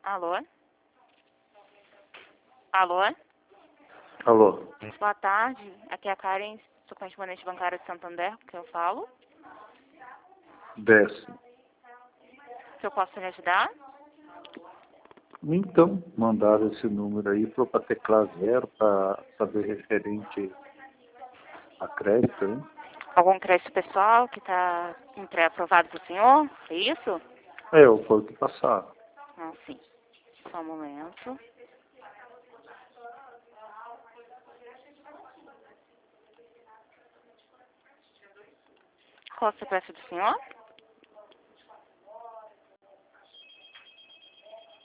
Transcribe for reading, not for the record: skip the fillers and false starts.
Alô? Alô? Alô, Boa tarde. Aqui é a Karen, sou correspondente bancária de Santander, que eu falo. desce. Se eu posso lhe ajudar? Então, mandaram esse número aí para teclar 0 para saber referente a crédito, hein? Algum crédito pessoal que está aprovado para o senhor? É isso? É, o foi o que passaram. Ah, sim. Só um momento. Qual é o CPF do senhor?